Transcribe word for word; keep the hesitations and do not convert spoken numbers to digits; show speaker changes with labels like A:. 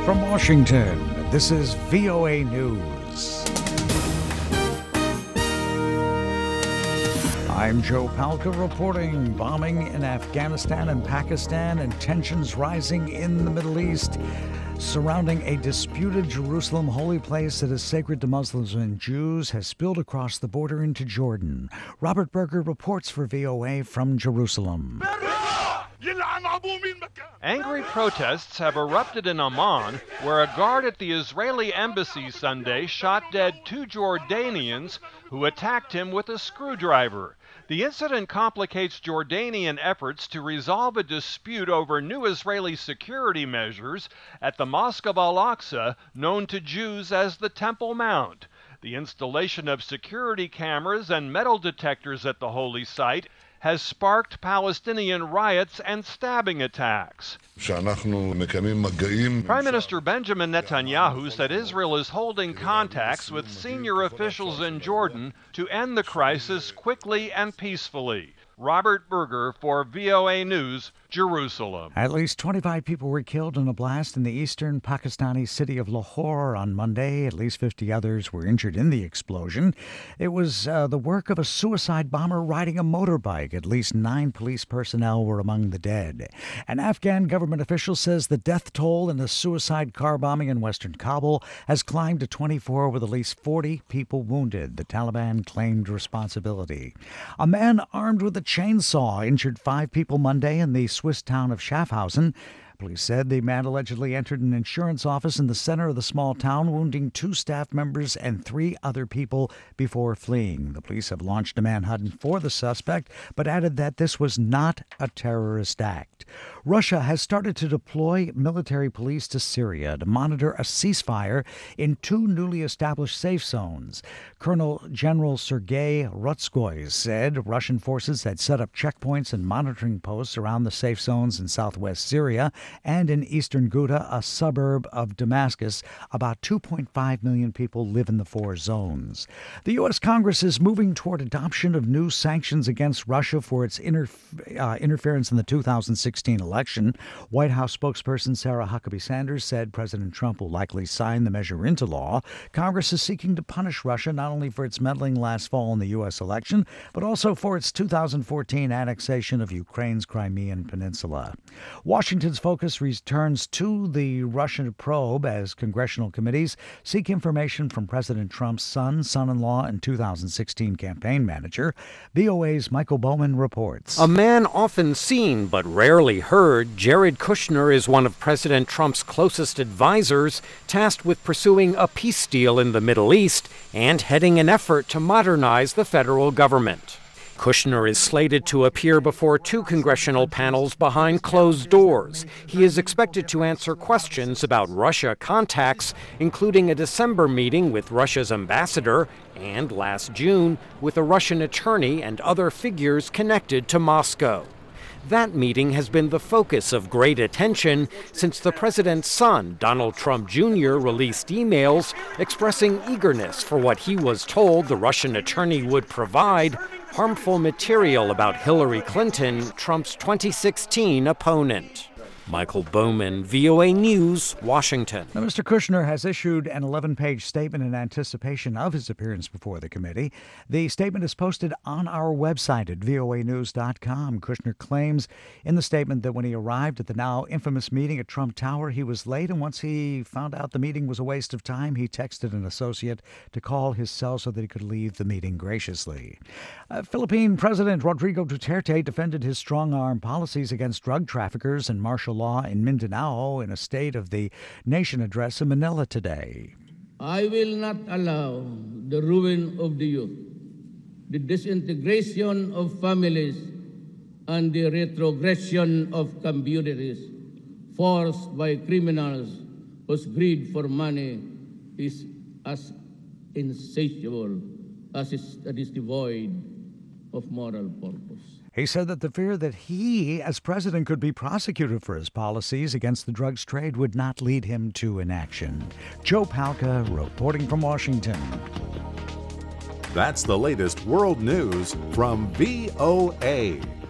A: From Washington, this is V O A News. I'm Joe Palca reporting. Bombing in Afghanistan and Pakistan and tensions rising in the Middle East surrounding a disputed Jerusalem holy place that is sacred to Muslims and Jews has spilled across the border into Jordan. Robert Berger reports for V O A from Jerusalem.
B: Angry protests have erupted in Amman, where a guard at the Israeli embassy Sunday shot dead two Jordanians who attacked him with a screwdriver. The incident complicates Jordanian efforts to resolve a dispute over new Israeli security measures at the Mosque of Al-Aqsa, known to Jews as the Temple Mount. The installation of security cameras and metal detectors at the holy site has sparked Palestinian riots and stabbing attacks. Prime Minister Benjamin Netanyahu said Israel is holding contacts with senior officials in Jordan to end the crisis quickly and peacefully. Robert Berger for V O A News, Jerusalem.
A: At least twenty-five people were killed in a blast in the eastern Pakistani city of Lahore on Monday. At least fifty others were injured in the explosion. It was uh, the work of a suicide bomber riding a motorbike. At least nine police personnel were among the dead. An Afghan government official says the death toll in the suicide car bombing in western Kabul has climbed to twenty-four, with at least forty people wounded. The Taliban claimed responsibility. A man armed with a chainsaw injured five people Monday in the Swiss town of Schaffhausen. Police said the man allegedly entered an insurance office in the center of the small town, wounding two staff members and three other people before fleeing. The police have launched a manhunt for the suspect, but added that this was not a terrorist act. Russia has started to deploy military police to Syria to monitor a ceasefire in two newly established safe zones. Colonel General Sergei Rutskoy said Russian forces had set up checkpoints and monitoring posts around the safe zones in southwest Syria and in eastern Ghouta, a suburb of Damascus. About two point five million people live in the four zones. The U S. Congress is moving toward adoption of new sanctions against Russia for its interf- uh, interference in the two thousand sixteen election. White House spokesperson Sarah Huckabee Sanders said President Trump will likely sign the measure into law. Congress is seeking to punish Russia not only for its meddling last fall in the U S election, but also for its two thousand fourteen annexation of Ukraine's Crimean Peninsula. Washington's focus returns to the Russian probe as congressional committees seek information from President Trump's son, son-in-law, and two thousand sixteen campaign manager. V O A's Michael Bowman reports.
C: A man often seen but rarely heard, Jared Kushner is one of President Trump's closest advisors, tasked with pursuing a peace deal in the Middle East and heading an effort to modernize the federal government. Kushner is slated to appear before two congressional panels behind closed doors. He is expected to answer questions about Russia contacts, including a December meeting with Russia's ambassador and, last June, with a Russian attorney and other figures connected to Moscow. That meeting has been the focus of great attention since the president's son, Donald Trump Junior, released emails expressing eagerness for what he was told the Russian attorney would provide: harmful material about Hillary Clinton, Trump's twenty sixteen opponent. Michael Bowman, V O A News, Washington.
A: Now, Mister Kushner has issued an eleven-page statement in anticipation of his appearance before the committee. The statement is posted on our website at V O A news dot com. Kushner claims in the statement that when he arrived at the now infamous meeting at Trump Tower, he was late, and once he found out the meeting was a waste of time, he texted an associate to call his cell so that he could leave the meeting graciously. Uh, Philippine President Rodrigo Duterte defended his strong-arm policies against drug traffickers and martial law in Mindanao in a State of the Nation address in Manila today.
D: I will not allow the ruin of the youth, the disintegration of families, and the retrogression of communities forced by criminals whose greed for money is as insatiable as it is devoid of moral purpose.
A: He said that the fear that he, as president, could be prosecuted for his policies against the drugs trade would not lead him to inaction. Joe Palca reporting from Washington.
E: That's the latest world news from V O A.